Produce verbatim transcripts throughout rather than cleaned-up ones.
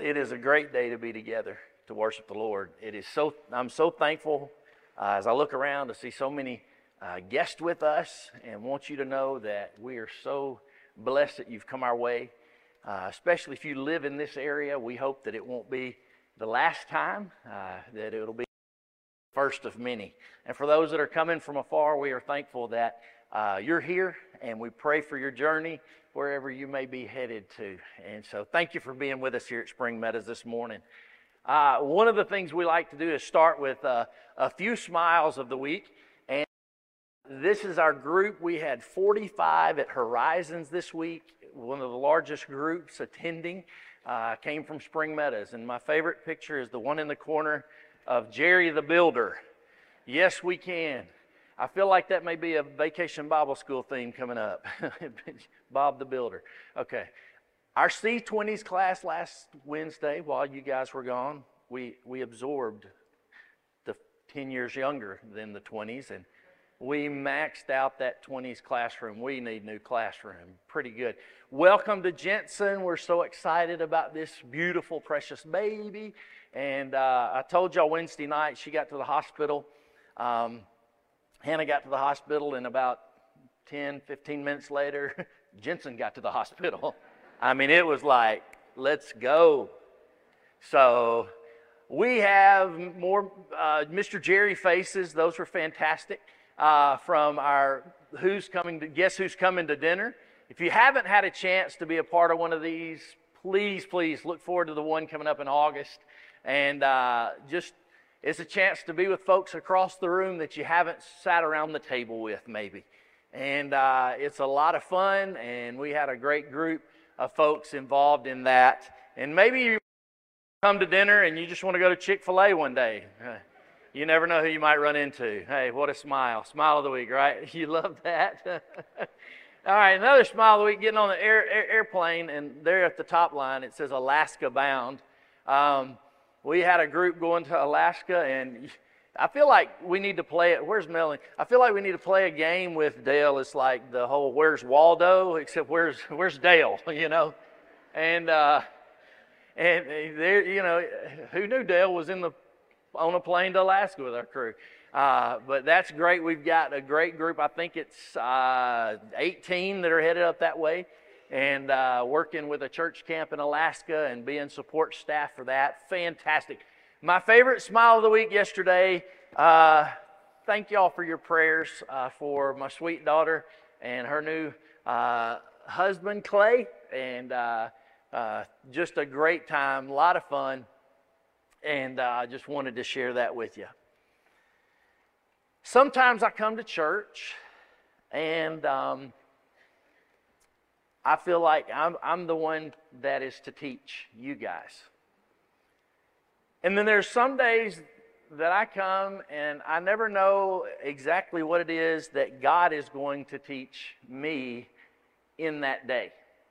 it is a great day to be together to worship the Lord. It is so, I'm so thankful uh, as I look around to see so many uh, guests with us, and want you to know that we are so blessed that you've come our way. Uh, especially if you live in this area, we hope that it won't be the last time, uh, that it'll be the first of many. And for those that are coming from afar, we are thankful that uh, you're here, and we pray for your journey wherever you may be headed to. And so thank you for being with us here at Spring Meadows this morning. Uh, one of the things we like to do is start with uh, a few smiles of the week. And this is our group. We had forty-five at Horizons this week. One of the largest groups attending uh, came from Spring Meadows. And my favorite picture is the one in the corner of Jerry the Builder. Yes, we can. I feel like that may be a Vacation Bible School theme coming up. Bob the Builder. Okay. Our C twenties class last Wednesday, while you guys were gone, we, we absorbed the ten years younger than the twenties, and we maxed out that twenties classroom. We need new classroom. Pretty good. Welcome to Jensen. We're so excited about this beautiful, precious baby. And uh, I told y'all Wednesday night she got to the hospital. Um, Hannah got to the hospital, and about ten, fifteen minutes later, Jensen got to the hospital. I mean, it was like, let's go. So we have more uh, Mister Jerry faces. Those were fantastic. Uh, from our Who's Coming to, Guess Who's Coming to Dinner. If you haven't had a chance to be a part of one of these, please, please look forward to the one coming up in August. And uh, just, it's a chance to be with folks across the room that you haven't sat around the table with, maybe. And uh, it's a lot of fun, and we had a great group of folks involved in that. And maybe you come to dinner and you just want to go to Chick-fil-A one day. You never know who you might run into. Hey, what a smile. Smile of the week, right? You love that? All right, another smile of the week, getting on the air, air, airplane, and there at the top line it says Alaska bound. Um, we had a group going to Alaska, and I feel like we need to play it. Where's Melanie? I feel like we need to play a game with Dale. It's like the whole "Where's Waldo?" except where's where's Dale? You know, and uh, and there, you know, who knew Dale was in the on a plane to Alaska with our crew? Uh, but that's great. We've got a great group. I think it's uh, eighteen that are headed up that way, and uh, working with a church camp in Alaska and being support staff for that. Fantastic. My favorite smile of the week yesterday, uh, thank y'all for your prayers uh, for my sweet daughter and her new uh, husband, Clay, and uh, uh, just a great time, a lot of fun, and I uh, just wanted to share that with you. Sometimes I come to church, and um, I feel like I'm, I'm the one that is to teach you guys. And then there's some days that I come and I never know exactly what it is that God is going to teach me in that day.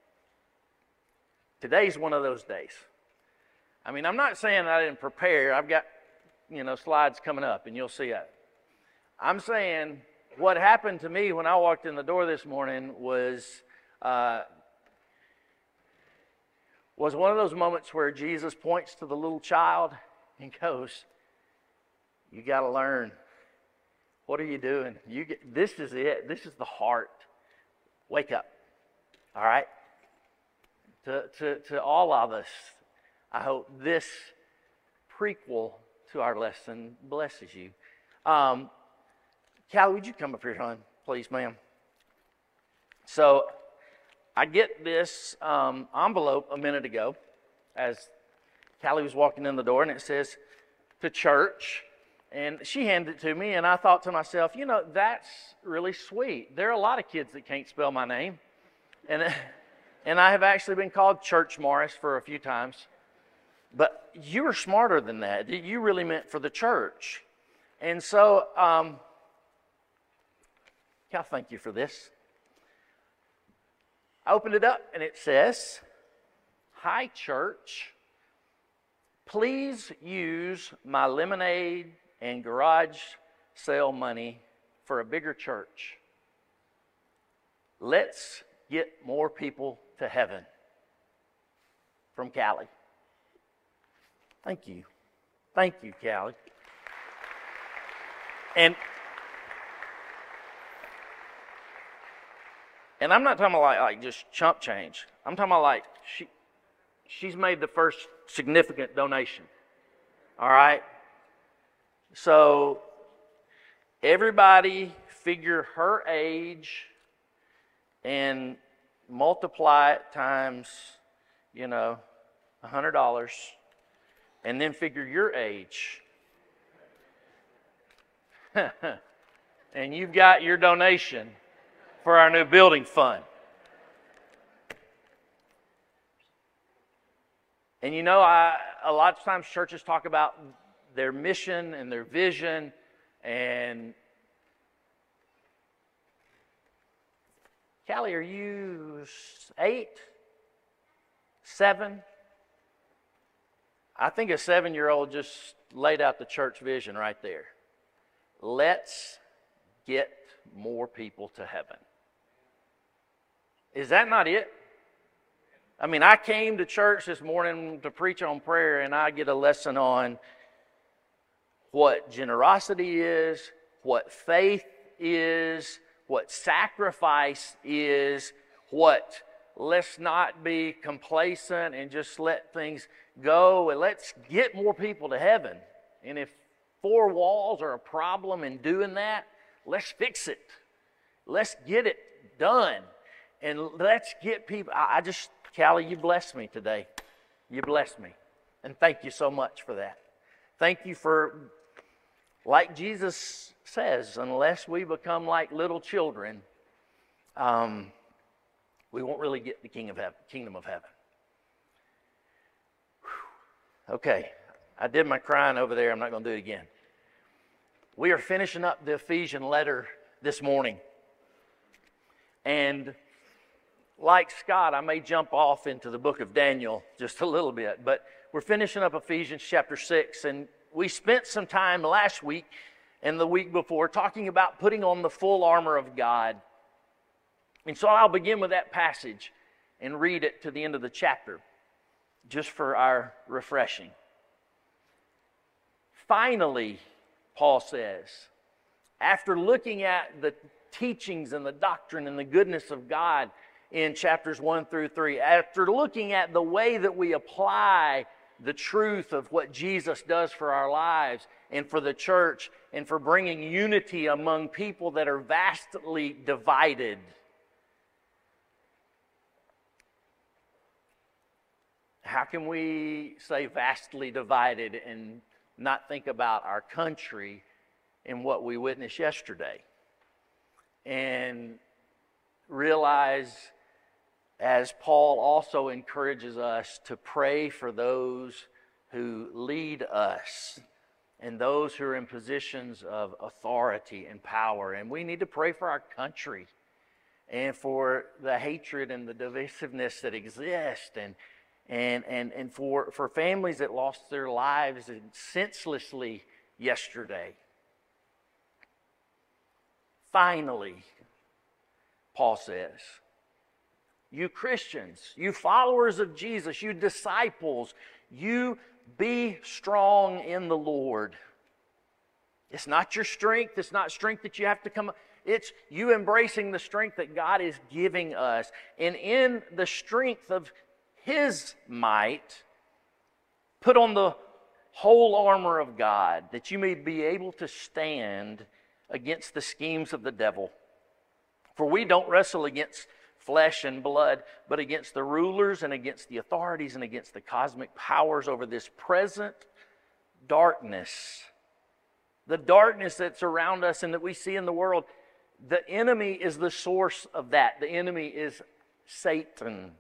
Today's one of those days. I mean, I'm not saying I didn't prepare. I've got, you know, slides coming up, and you'll see that. I'm saying what happened to me when I walked in the door this morning was uh, was one of those moments where Jesus points to the little child and goes, "You got to learn. What are you doing? You get, this is it. This is the heart. Wake up." All right? To, to, to all of us, I hope this prequel to our lesson blesses you. Um, Callie, would you come up here, hon? Please, ma'am. So I get this um, envelope a minute ago as Callie was walking in the door, and it says, "To church." And she handed it to me, and I thought to myself, you know, that's really sweet. There are a lot of kids that can't spell my name. And, and I have actually been called Church Morris for a few times. But you were smarter than that. You really meant for the church. And so, um, Cal, thank you for this. I opened it up, and it says, "Hi, church. Please use my lemonade and garage sale money for a bigger church. Let's get more people to heaven." From Callie. Thank you. Thank you, Callie. And and I'm not talking about like, like just chump change. I'm talking about like she she's made the first significant donation. All right? So everybody figure her age and multiply it times, you know, one hundred dollars, and then figure your age. And you've got your donation for our new building fund. And you know, I a lot of times churches talk about their mission and their vision, and Callie, are you eight? Seven? I think a seven-year-old just laid out the church vision right there. Let's get more people to heaven. Is that not it? I mean, I came to church this morning to preach on prayer, and I get a lesson on what generosity is, what faith is, what sacrifice is, what let's not be complacent and just let things go, and let's get more people to heaven. And if four walls are a problem in doing that, let's fix it. Let's get it done. And let's get people. I, I just, Callie, you blessed me today. You blessed me. And thank you so much for that. Thank you for, like Jesus says, unless we become like little children, um, we won't really get the king of heaven, kingdom of heaven. Whew. Okay, I did my crying over there. I'm not going to do it again. We are finishing up the Ephesian letter this morning. And like Scott, I may jump off into the book of Daniel just a little bit. But we're finishing up Ephesians chapter six. And we spent some time last week and the week before talking about putting on the full armor of God. And so I'll begin with that passage and read it to the end of the chapter, just for our refreshing. Finally, Paul says, after looking at the teachings and the doctrine and the goodness of God in chapters one through three, after looking at the way that we apply the truth of what Jesus does for our lives and for the church and for bringing unity among people that are vastly divided, how can we say vastly divided and not think about our country and what we witnessed yesterday? And realize, as Paul also encourages us, to pray for those who lead us and those who are in positions of authority and power. And we need to pray for our country and for the hatred and the divisiveness that exist, and And, and, and for, for families that lost their lives senselessly yesterday. Finally, Paul says, you Christians, you followers of Jesus, you disciples, you be strong in the Lord. It's not your strength. It's not strength that you have to come up. It's you embracing the strength that God is giving us. And in the strength of His might, put on the whole armor of God, that you may be able to stand against the schemes of the devil. For we don't wrestle against flesh and blood, but against the rulers and against the authorities and against the cosmic powers over this present darkness. The darkness that's around us and that we see in the world. The enemy is the source of that. The enemy is Satan.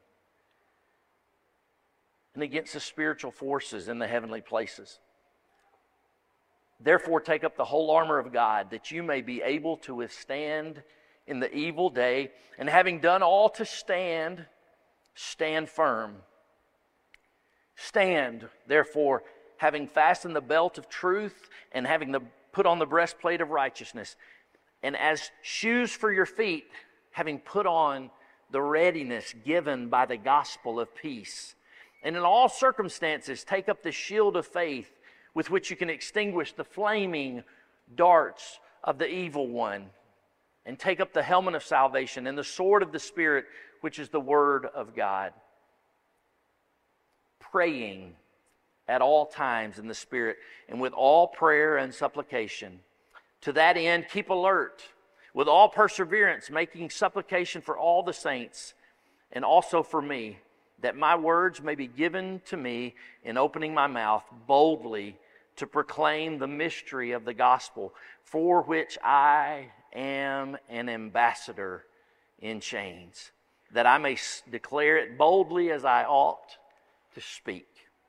And against the spiritual forces in the heavenly places. Therefore, take up the whole armor of God, that you may be able to withstand in the evil day, and having done all to stand, stand firm. Stand, therefore, having fastened the belt of truth, and having the, put on the breastplate of righteousness, and as shoes for your feet, having put on the readiness given by the gospel of peace. And in all circumstances, take up the shield of faith with which you can extinguish the flaming darts of the evil one. And take up the helmet of salvation and the sword of the Spirit, which is the Word of God. Praying at all times in the Spirit and with all prayer and supplication. To that end, keep alert with all perseverance, making supplication for all the saints and also for me, that my words may be given to me in opening my mouth boldly to proclaim the mystery of the gospel, for which I am an ambassador in chains, that I may declare it boldly as I ought to speak.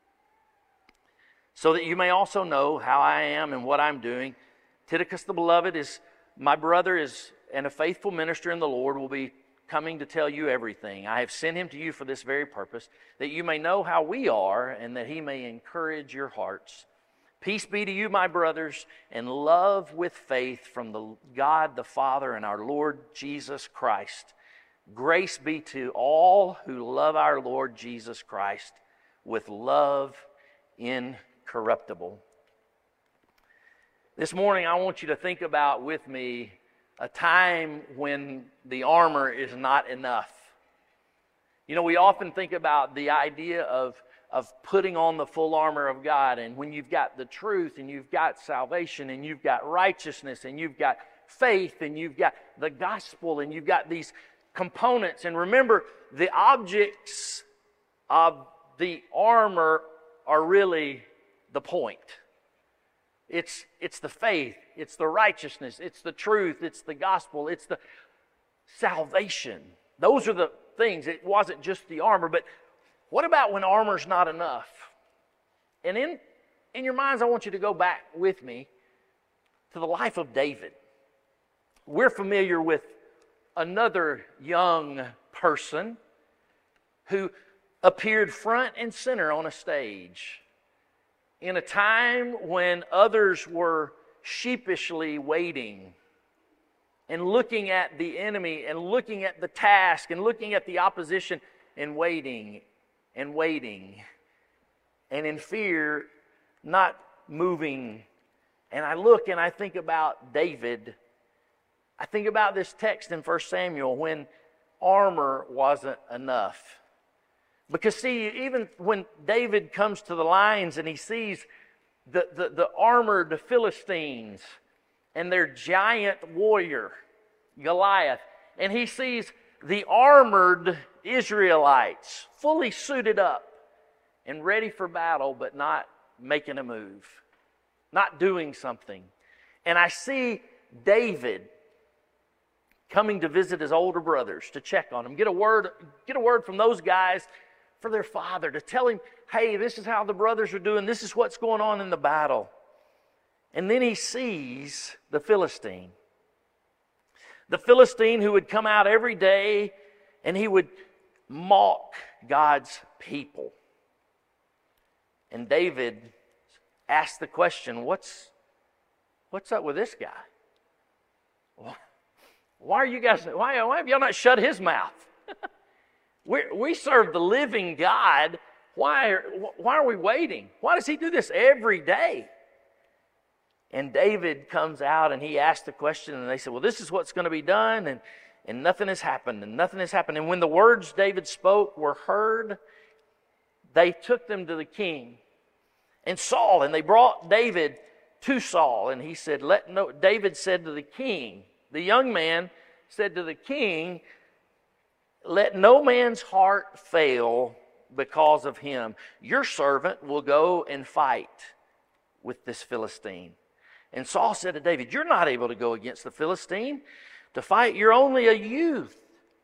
So that you may also know how I am and what I'm doing. Tychicus the beloved is my brother is and a faithful minister in the Lord, will be coming to tell you everything. I have sent him to you for this very purpose, that you may know how we are and that he may encourage your hearts. Peace be to you, my brothers, and love with faith from the God the Father and our Lord Jesus Christ. Grace be to all who love our Lord Jesus Christ with love incorruptible. This morning I want you to think about with me a time when the armor is not enough. You know, we often think about the idea of of putting on the full armor of God. And when you've got the truth and you've got salvation and you've got righteousness and you've got faith and you've got the gospel and you've got these components. And remember, the objects of the armor are really the point. It's, it's the faith, it's the righteousness, it's the truth, it's the gospel, it's the salvation. Those are the things. It wasn't just the armor, but what about when armor's not enough? And in, in your minds, I want you to go back with me to the life of David. We're familiar with another young person who appeared front and center on a stage in a time when others were sheepishly waiting and looking at the enemy and looking at the task and looking at the opposition and waiting and waiting, and in fear, not moving. And I look and I think about David. I think about this text in First Samuel when armor wasn't enough. Because see, even when David comes to the lines and he sees the, the, the armored Philistines and their giant warrior, Goliath, and he sees the armored Israelites fully suited up and ready for battle, but not making a move, not doing something. And I see David coming to visit his older brothers to check on them, get a word, get a word from those guys for their father to tell him, hey, this is how the brothers are doing, this is what's going on in the battle. And then he sees the Philistine. The Philistine who would come out every day and he would mock God's people. And David asked the question, what's, what's up with this guy? Why are you guys, why, why have y'all not shut his mouth? we we serve the living God. Why are, why are we waiting? Why does he do this every day? And David comes out and he asked the question and they said, well, this is what's going to be done. And, and nothing has happened and nothing has happened. And when the words David spoke were heard, they took them to the king and Saul. And they brought David to Saul. And he said, let no, David said to the king, the young man said to the king, let no man's heart fail because of him. Your servant will go and fight with this Philistine. And Saul said to David, you're not able to go against the Philistine to fight. You're only a youth.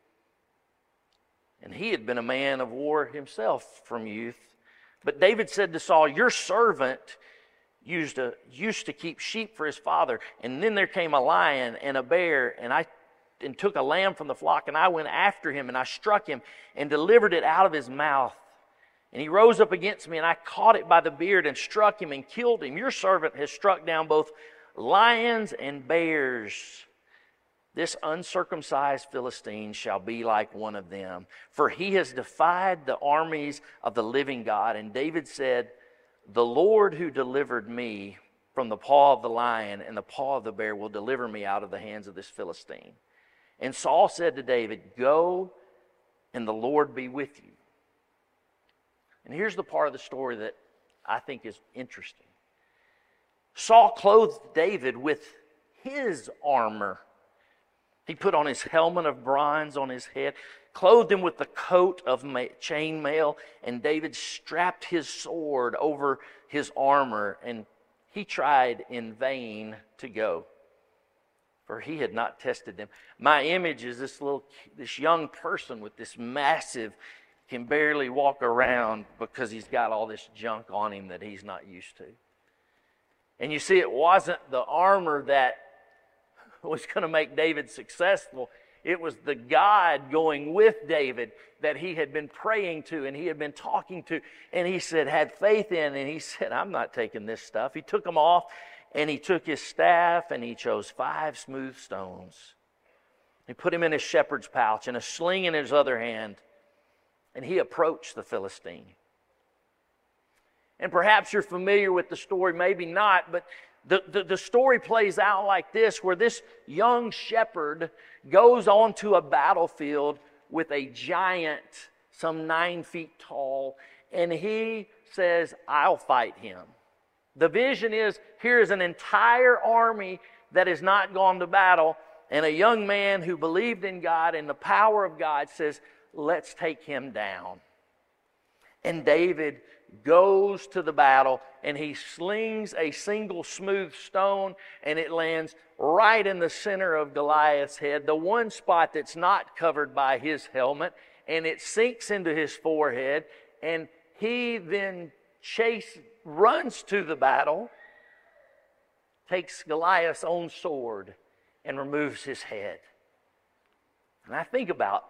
And he had been a man of war himself from youth. But David said to Saul, your servant used to, used to keep sheep for his father. And then there came a lion and a bear, and I and took a lamb from the flock, and I went after him, and I struck him and delivered it out of his mouth. And he rose up against me, and I caught it by the beard and struck him and killed him. Your servant has struck down both lions and bears, This uncircumcised Philistine shall be like one of them, for he has defied the armies of the living God. And David said, the Lord who delivered me from the paw of the lion and the paw of the bear will deliver me out of the hands of this Philistine. And Saul said to David, go, and the Lord be with you. And here's the part of the story that I think is interesting. Saul clothed David with his armor. He put on his helmet of bronze on his head, clothed him with the coat of chain mail, and David strapped his sword over his armor, and he tried in vain to go, for he had not tested them. My image is this little, this young person with this massive, can barely walk around because he's got all this junk on him that he's not used to. And you see, it wasn't the armor that was going to make David successful. It was the God going with David that he had been praying to and he had been talking to, and he said, had faith in, and he said, I'm not taking this stuff. He took them off, and he took his staff, and he chose five smooth stones. He put him in his shepherd's pouch and a sling in his other hand, and he approached the Philistine. And perhaps you're familiar with the story, maybe not, but The, the, the story plays out like this, where this young shepherd goes onto a battlefield with a giant, some nine feet tall, and he says, I'll fight him. The vision is, here is an entire army that has not gone to battle, and a young man who believed in God and the power of God says, let's take him down. And David goes to the battle, and he slings a single smooth stone, and it lands right in the center of Goliath's head, the one spot that's not covered by his helmet, and it sinks into his forehead, and he then chase, runs to the battle, takes Goliath's own sword, and removes his head. And I think about,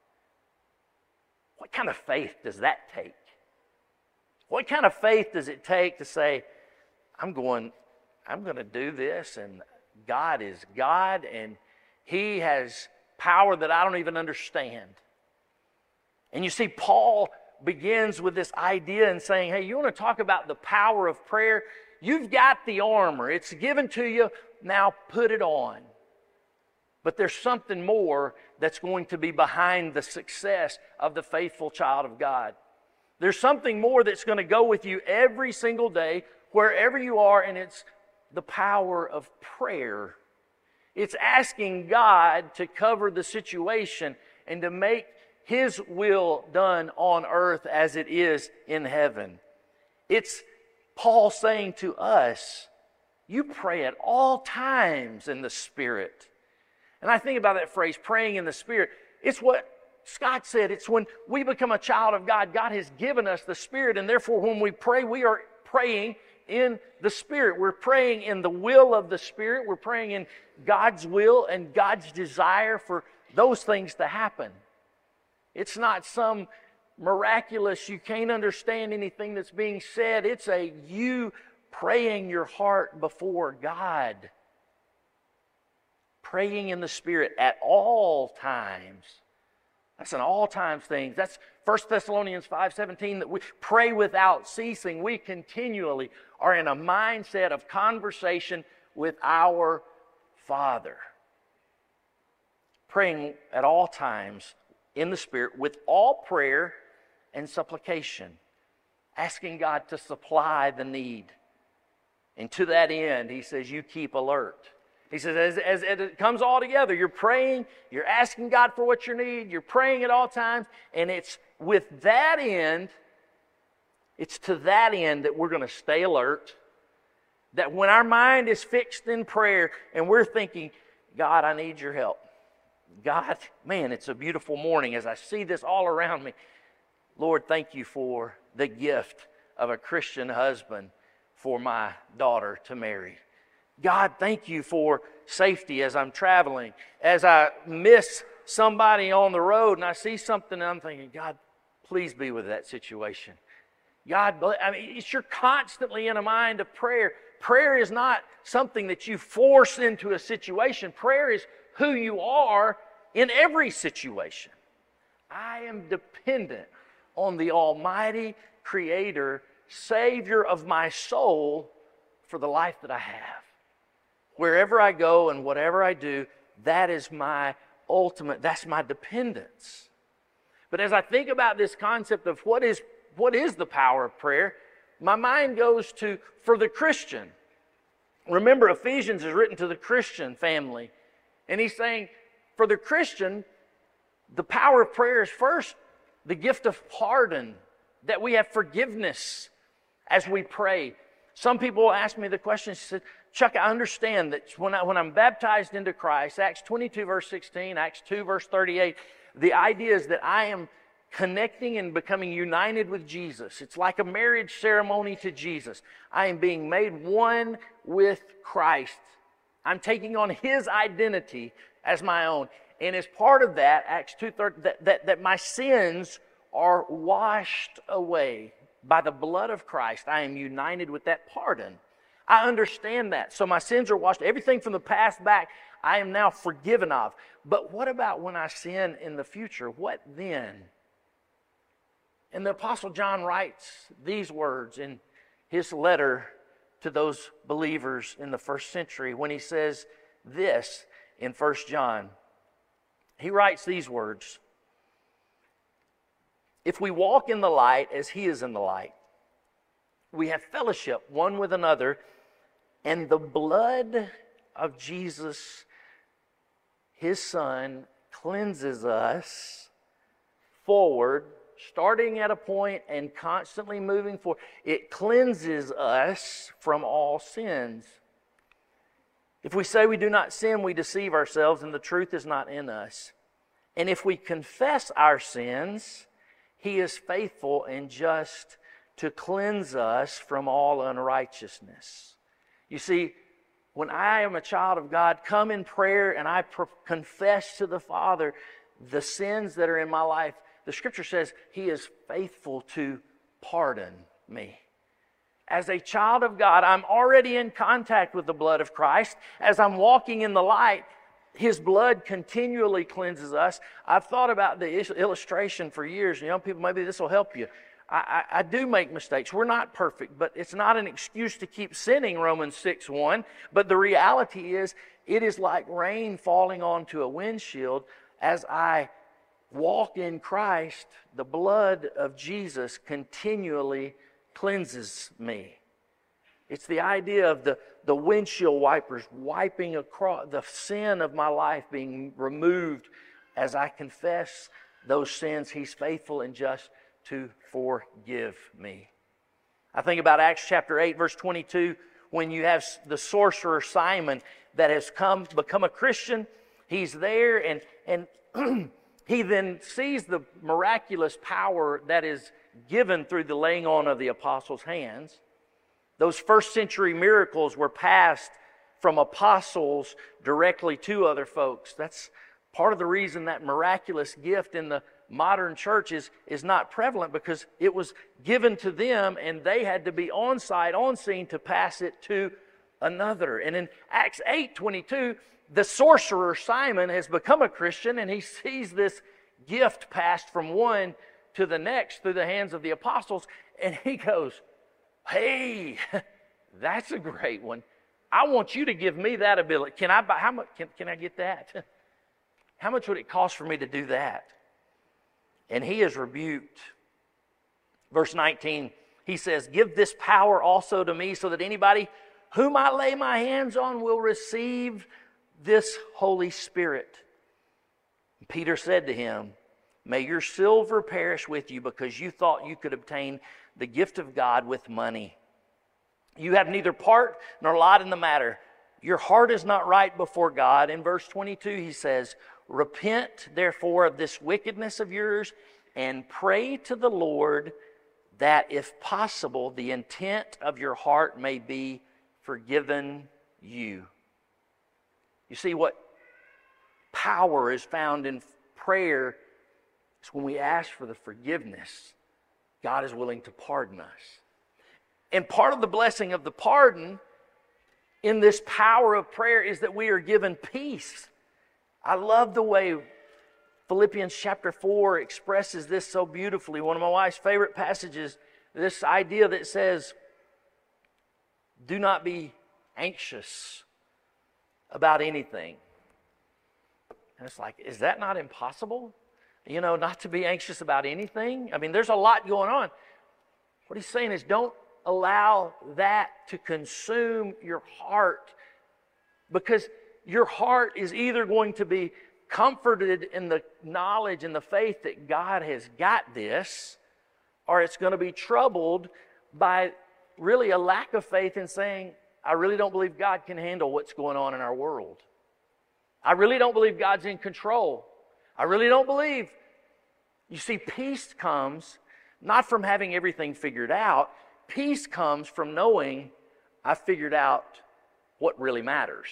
what kind of faith does that take? What kind of faith does it take to say, I'm going, I'm going to do this, and God is God, and He has power that I don't even understand. And you see, Paul begins with this idea and saying, hey, you want to talk about the power of prayer? You've got the armor. It's given to you. Now put it on. But there's something more that's going to be behind the success of the faithful child of God. There's something more that's going to go with you every single day, wherever you are, and it's the power of prayer. It's asking God to cover the situation and to make His will done on earth as it is in heaven. It's Paul saying to us, you pray at all times in the Spirit. And I think about that phrase, praying in the Spirit. It's what Scott said, it's when we become a child of God, God has given us the Spirit, and therefore when we pray, we are praying in the Spirit. We're praying in the will of the Spirit. We're praying in God's will and God's desire for those things to happen. It's not some miraculous, you can't understand anything that's being said. It's a you praying your heart before God. Praying in the Spirit at all times. That's an all times thing. That's First Thessalonians five seventeen, that we pray without ceasing. We continually are in a mindset of conversation with our Father. Praying at all times in the Spirit with all prayer and supplication. Asking God to supply the need. And to that end, He says, you keep alert. He says, as, as, as it comes all together, you're praying, you're asking God for what you need, you're praying at all times, and it's with that end, it's to that end that we're going to stay alert, that when our mind is fixed in prayer and we're thinking, God, I need your help. God, man, it's a beautiful morning as I see this all around me. Lord, thank you for the gift of a Christian husband for my daughter to marry. God, thank you for safety as I'm traveling. As I miss somebody on the road and I see something and I'm thinking, God, please be with that situation. God, I mean, it's you're constantly in a mind of prayer. Prayer is not something that you force into a situation. Prayer is who you are in every situation. I am dependent on the Almighty Creator, Savior of my soul, for the life that I have. Wherever I go and whatever I do, that is my ultimate, that's my dependence. But as I think about this concept of what is, what is the power of prayer, my mind goes to, for the Christian. Remember, Ephesians is written to the Christian family. And he's saying, for the Christian, the power of prayer is first the gift of pardon, that we have forgiveness as we pray. Some people ask me the question, she said, Chuck, I understand that when, I, when I'm baptized into Christ, Acts twenty-two verse sixteen, Acts two verse thirty-eight, the idea is that I am connecting and becoming united with Jesus. It's like a marriage ceremony to Jesus. I am being made one with Christ. I'm taking on His identity as my own. And as part of that, Acts two thirty, that, that, that my sins are washed away by the blood of Christ. I am united with that pardon. I understand that. So my sins are washed. Everything from the past back, I am now forgiven of. But what about when I sin in the future? What then? And the Apostle John writes these words in his letter to those believers in the first century when he says this in First John. He writes these words, if we walk in the light as He is in the light, we have fellowship one with another, and the blood of Jesus, His Son, cleanses us forward, starting at a point and constantly moving forward. It cleanses us from all sins. If we say we do not sin, we deceive ourselves, and the truth is not in us. And if we confess our sins, He is faithful and just to cleanse us from all unrighteousness. You see, when I am a child of God, come in prayer and I pro- confess to the Father the sins that are in my life, the Scripture says He is faithful to pardon me. As a child of God, I'm already in contact with the blood of Christ. As I'm walking in the light, His blood continually cleanses us. I've thought about the illustration for years. Young people, maybe this will help you. I, I, I do make mistakes. We're not perfect, but it's not an excuse to keep sinning, Romans six one. But the reality is, it is like rain falling onto a windshield. As I walk in Christ, the blood of Jesus continually cleanses me. It's the idea of the, the windshield wipers wiping across the sin of my life being removed as I confess those sins. He's faithful and just to forgive me. I think about Acts chapter eight, verse twenty-two, when you have the sorcerer Simon that has come, become a Christian. He's there and, and he then sees the miraculous power that is given through the laying on of the apostles' hands. Those first century miracles were passed from apostles directly to other folks. That's part of the reason that miraculous gift in the modern church is, is not prevalent, because it was given to them and they had to be on site, on scene to pass it to another. And in Acts eight twenty-two, the sorcerer Simon has become a Christian and he sees this gift passed from one to the next through the hands of the apostles, and he goes, hey, that's a great one. I want you to give me that ability. Can I buy, how much, can, can I get that? How much would it cost for me to do that? And he is rebuked. Verse nineteen, he says, give this power also to me, so that anybody whom I lay my hands on will receive this Holy Spirit. Peter said to him, may your silver perish with you, because you thought you could obtain the gift of God with money. You have neither part nor lot in the matter. Your heart is not right before God. In verse twenty-two, he says, repent therefore of this wickedness of yours, and pray to the Lord that, if possible, the intent of your heart may be forgiven you. You see, what power is found in prayer is when we ask for the forgiveness, God is willing to pardon us. And part of the blessing of the pardon in this power of prayer is that we are given peace. I love the way Philippians chapter four expresses this so beautifully. One of my wife's favorite passages, this idea that says, do not be anxious about anything. And it's like, is that not impossible? You know, not to be anxious about anything? I mean, there's a lot going on. What he's saying is don't allow that to consume your heart, because your heart is either going to be comforted in the knowledge and the faith that God has got this, or it's going to be troubled by really a lack of faith in saying, I really don't believe God can handle what's going on in our world. I really don't believe God's in control. I really don't believe. You see, peace comes not from having everything figured out. Peace comes from knowing I figured out what really matters.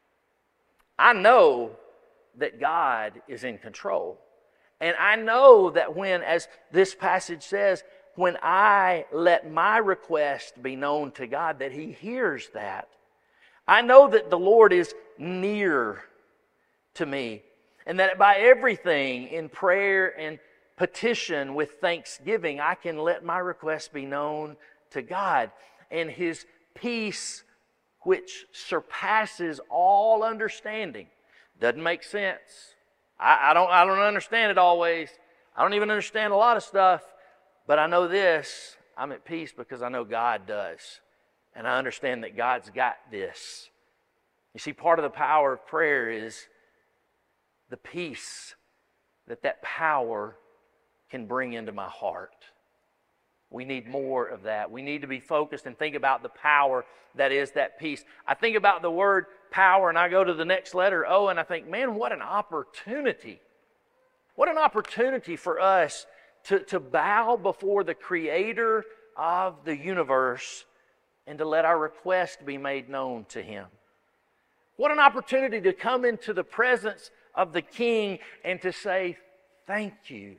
I know that God is in control. And I know that when, as this passage says, when I let my request be known to God, that He hears that. I know that the Lord is near to me, and that by everything in prayer and petition with thanksgiving, I can let my request be known to God. And His peace, which surpasses all understanding, doesn't make sense. I, I don't I don't understand it always. I don't even understand a lot of stuff. But I know this, I'm at peace because I know God does. And I understand that God's got this. You see, part of the power of prayer is the peace that that power can bring into my heart. We need more of that. We need to be focused and think about the power that is that peace. I think about the word power, and I go to the next letter, O, and I think, man, what an opportunity. What an opportunity for us to, to bow before the Creator of the universe and to let our request be made known to Him. What an opportunity to come into the presence of the King and to say, thank you.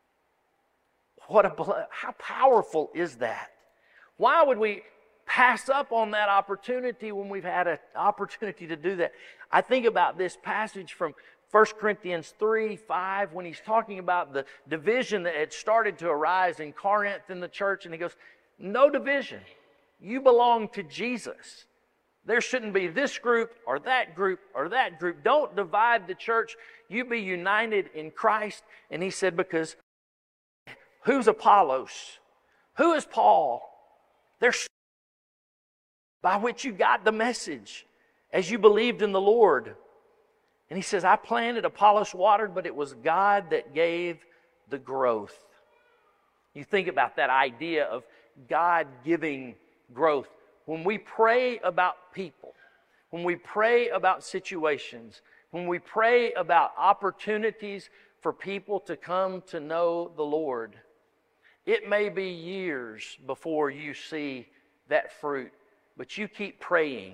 What a, how powerful is that? Why would we pass up on that opportunity when we've had an opportunity to do that? I think about this passage from First Corinthians three, five, when he's talking about the division that had started to arise in Corinth in the church, and he goes, no division. You belong to Jesus. There shouldn't be this group or that group or that group. Don't divide the church. You be united in Christ. And he said, because who's Apollos? Who is Paul? They're by which you got the message as you believed in the Lord. And he says, I planted, Apollos watered, but it was God that gave the growth. You think about that idea of God giving growth. When we pray about people, when we pray about situations, when we pray about opportunities for people to come to know the Lord, it may be years before you see that fruit, but you keep praying.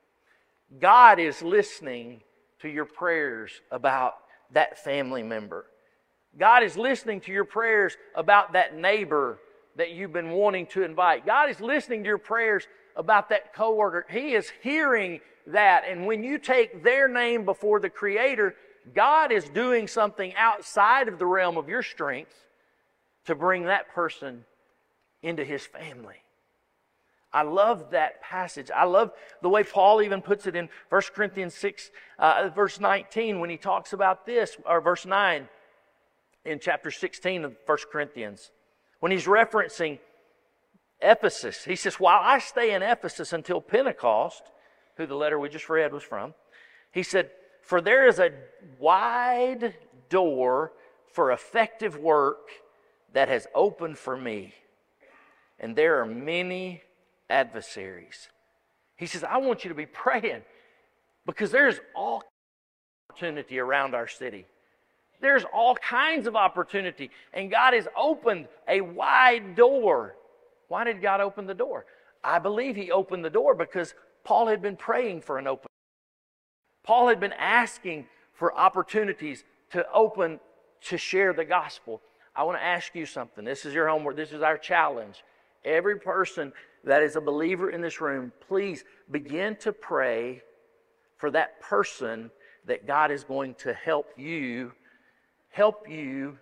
God is listening to your prayers about that family member. God is listening to your prayers about that neighbor that you've been wanting to invite. God is listening to your prayers about that coworker. He is hearing that. And when you take their name before the Creator, God is doing something outside of the realm of your strength to bring that person into His family. I love that passage. I love the way Paul even puts it in First Corinthians six, uh, verse nineteen, when he talks about this, or verse nine in chapter sixteen of First Corinthians. When he's referencing Ephesus, he says, while I stay in Ephesus until Pentecost, who the letter we just read was from, he said, for there is a wide door for effective work that has opened for me, and there are many adversaries. He says, I want you to be praying because there's all opportunity around our city. There's all kinds of opportunity, and God has opened a wide door. Why did God open the door? I believe He opened the door because Paul had been praying for an open door. Paul had been asking for opportunities to open, to share the gospel. I want to ask you something. This is your homework. This is our challenge. Every person that is a believer in this room, please begin to pray for that person that God is going to help you, help you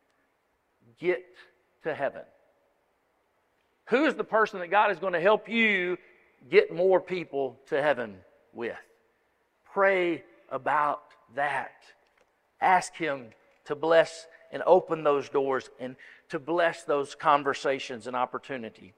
get to heaven? Who is the person that God is going to help you get more people to heaven with? Pray about that. Ask Him to bless and open those doors and to bless those conversations and opportunity.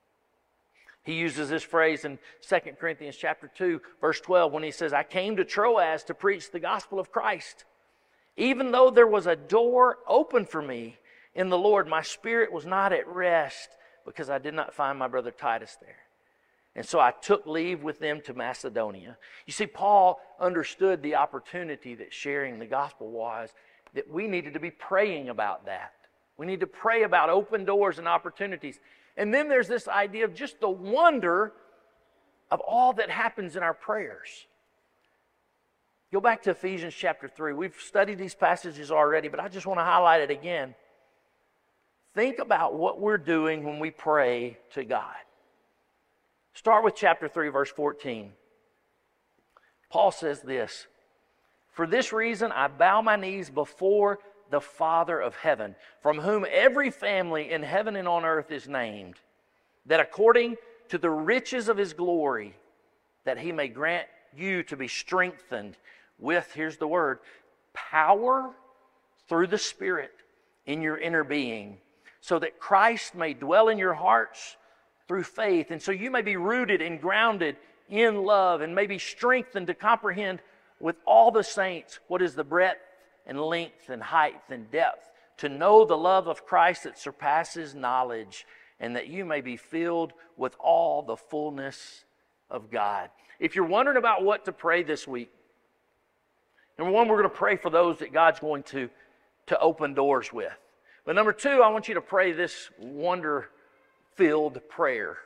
He uses this phrase in Second Corinthians chapter two, verse twelve, when he says, I came to Troas to preach the gospel of Christ. Even though there was a door open for me in the Lord, my spirit was not at rest because I did not find my brother Titus there. And so I took leave with them to Macedonia. You see, Paul understood the opportunity that sharing the gospel was, that we needed to be praying about that. We need to pray about open doors and opportunities. And then there's this idea of just the wonder of all that happens in our prayers. Go back to Ephesians chapter three. We've studied these passages already, but I just want to highlight it again. Think about what we're doing when we pray to God. Start with chapter three, verse fourteen. Paul says this, For this reason I bow my knees before the Father of heaven, from whom every family in heaven and on earth is named, that according to the riches of His glory, that He may grant you to be strengthened with, here's the word, power through the Spirit in your inner being, so that Christ may dwell in your hearts through faith, and so you may be rooted and grounded in love and may be strengthened to comprehend with all the saints what is the breadth and length and height and depth, to know the love of Christ that surpasses knowledge, and that you may be filled with all the fullness of God. If you're wondering about what to pray this week, number one, we're going to pray for those that God's going to, to open doors with. But number two, I want you to pray this wonder-filled prayer.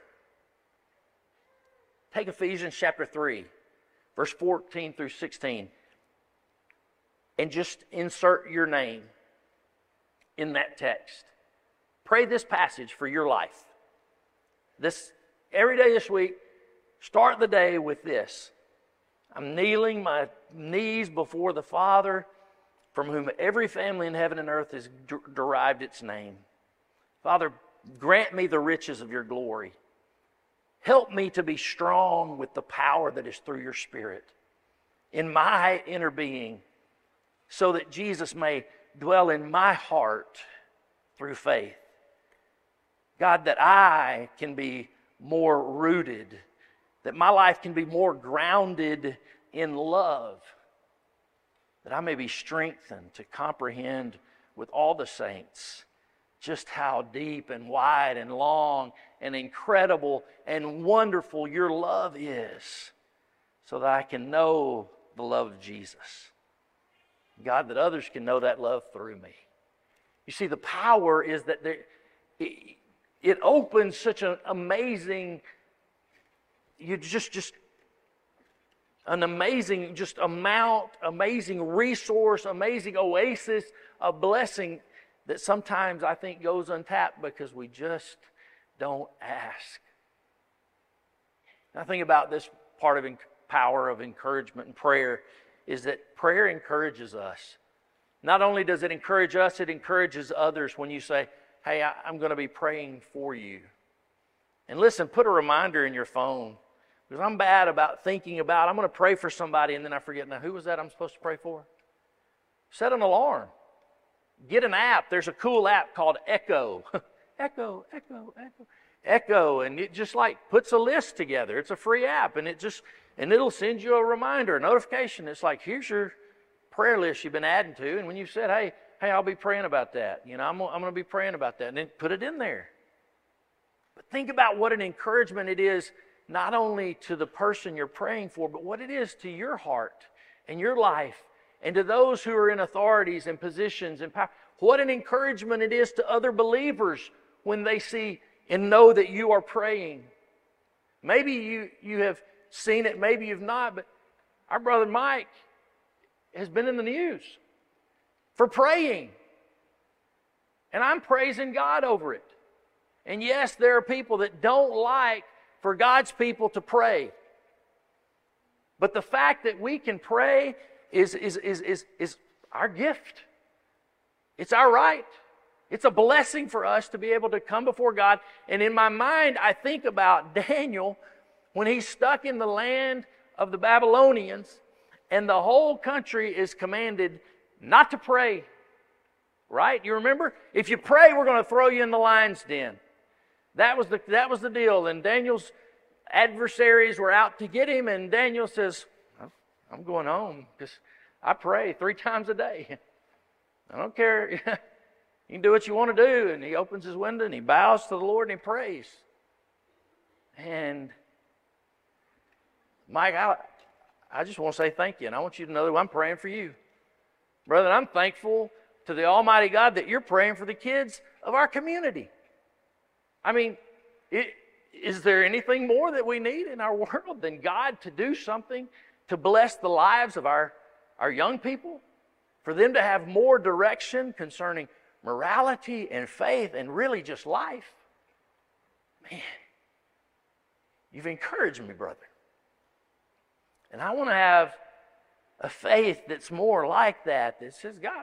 Take Ephesians chapter three, verse fourteen through sixteen. And just insert your name in that text. Pray this passage for your life. This every day this week, start the day with this. I'm kneeling my knees before the Father, from whom every family in heaven and earth has d- derived its name. Father, grant me the riches of your glory. Help me to be strong with the power that is through your Spirit in my inner being, so that Jesus may dwell in my heart through faith. God, that I can be more rooted, that my life can be more grounded in love, that I may be strengthened to comprehend with all the saints just how deep and wide and long and incredible and wonderful your love is, so that I can know the love of Jesus. God, that others can know that love through me. You see, the power is that there, it, it opens such an amazing, you just, just an amazing just amount, amazing resource, amazing oasis of blessing that sometimes I think goes untapped because we just don't ask. I think about this part of power of encouragement and prayer is that prayer encourages us. Not only does it encourage us, it encourages others when you say, hey, I, I'm going to be praying for you. And listen, put a reminder in your phone, because I'm bad about thinking about, I'm going to pray for somebody and then I forget, now who was that I'm supposed to pray for? Set an alarm. Get an app. There's a cool app called Echo. Echo, Echo, Echo. Echo, and it just like puts a list together. It's a free app, and it just and it'll send you a reminder, a notification. It's like, here's your prayer list you've been adding to, and when you said, hey, hey, I'll be praying about that. You know, I'm, I'm going to be praying about that, and then put it in there. But think about what an encouragement it is, not only to the person you're praying for, but what it is to your heart and your life, and to those who are in authorities and positions and power. What an encouragement it is to other believers when they see and know that you are praying. Maybe you, you have seen it, maybe you've not, but our brother Mike has been in the news for praying. And I'm praising God over it. And yes, there are people that don't like for God's people to pray. But the fact that we can pray is, is, is, is, is our gift. It's our right. It's a blessing for us to be able to come before God. And in my mind, I think about Daniel when he's stuck in the land of the Babylonians and the whole country is commanded not to pray. Right? You remember? If you pray, we're going to throw you in the lion's den. That was the, that was the deal. And Daniel's adversaries were out to get him, and Daniel says, I'm going home because I pray three times a day. I don't care. You can do what you want to do. And he opens his window and he bows to the Lord and he prays. And Mike, I, I just want to say thank you. And I want you to know that I'm praying for you. Brother, I'm thankful to the Almighty God that you're praying for the kids of our community. I mean, it, is there anything more that we need in our world than God to do something to bless the lives of our, our young people? For them to have more direction concerning morality and faith and really just life? Man, you've encouraged me, brother. And I want to have a faith that's more like that, that says, God,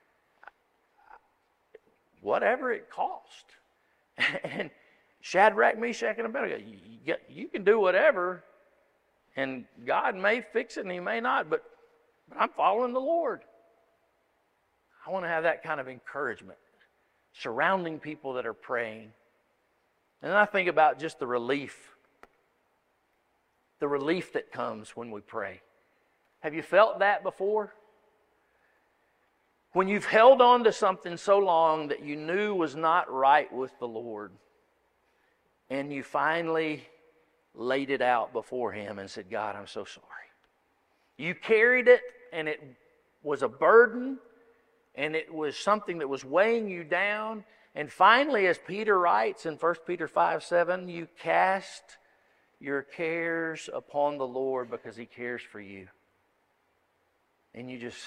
whatever it cost. And Shadrach, Meshach, and Abednego, you, you, you can do whatever, and God may fix it and He may not, but, but I'm following the Lord. I want to have that kind of encouragement, surrounding people that are praying. And I think about just the relief, the relief that comes when we pray. Have you felt that before? When you've held on to something so long that you knew was not right with the Lord, and you finally laid it out before Him and said, God, I'm so sorry. You carried it, and it was a burden, and it was something that was weighing you down. And finally, as Peter writes in First Peter five seven, you cast your cares upon the Lord because He cares for you. And you just,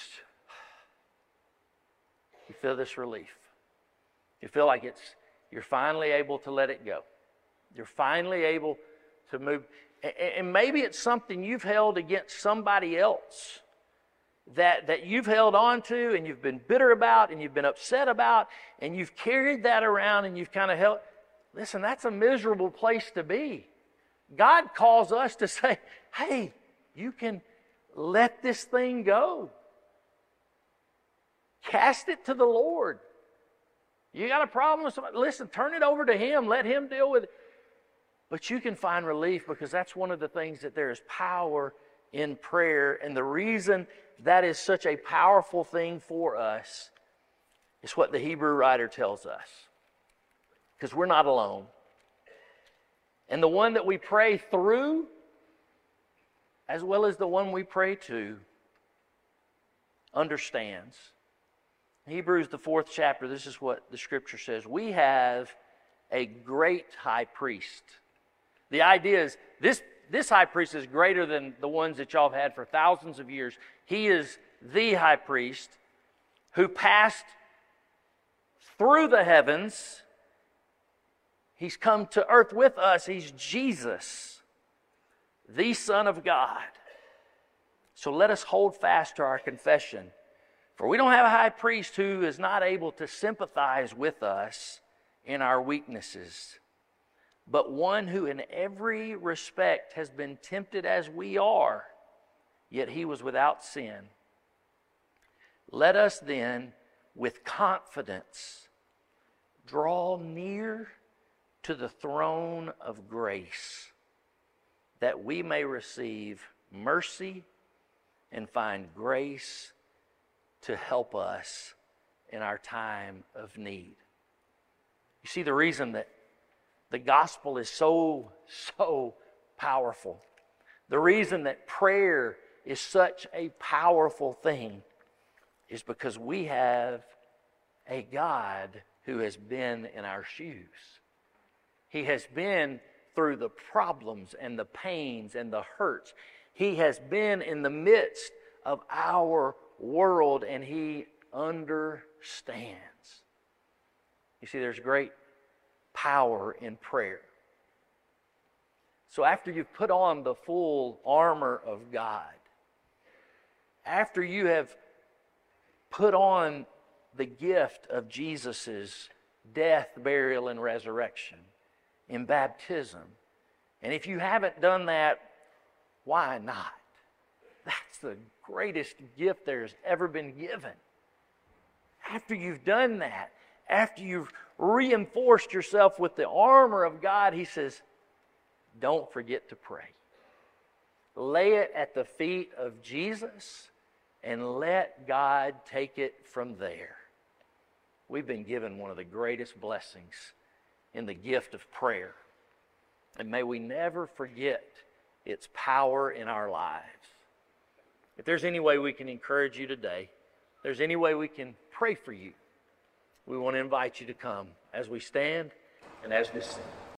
you feel this relief. You feel like it's, you're finally able to let it go. You're finally able to move. And maybe it's something you've held against somebody else that, that you've held on to and you've been bitter about and you've been upset about, and you've carried that around and you've kind of held. Listen, that's a miserable place to be. God calls us to say, hey, you can let this thing go. Cast it to the Lord. You got a problem with somebody? Listen, turn it over to Him. Let Him deal with it. But you can find relief, because that's one of the things that there is power in prayer. And the reason that is such a powerful thing for us is what the Hebrew writer tells us. Because we're not alone. And the one that we pray through, as well as the one we pray to, understands. Hebrews, the fourth chapter, this is what the Scripture says. We have a great high priest. The idea is this, this high priest is greater than the ones that y'all have had for thousands of years. He is the high priest who passed through the heavens. He's come to earth with us. He's Jesus, the Son of God. So let us hold fast to our confession. For we don't have a high priest who is not able to sympathize with us in our weaknesses, but one who in every respect has been tempted as we are, yet He was without sin. Let us then, with confidence, draw near to the throne of grace, that we may receive mercy and find grace to help us in our time of need. You see, the reason that the gospel is so, so powerful, the reason that prayer is such a powerful thing, is because we have a God who has been in our shoes. He has been through the problems and the pains and the hurts. He has been in the midst of our world, and He understands. You see, there's great power in prayer. So after you've put on the full armor of God, after you have put on the gift of Jesus' death, burial, and resurrection in baptism. And if you haven't done that, why not? That's the greatest gift there's ever been given. After you've done that, after you've reinforced yourself with the armor of God, he says, don't forget to pray. Lay it at the feet of Jesus and let God take it from there. We've been given one of the greatest blessings in the gift of prayer. And may we never forget its power in our lives. If there's any way we can encourage you today, if there's any way we can pray for you, we want to invite you to come as we stand and as we sing.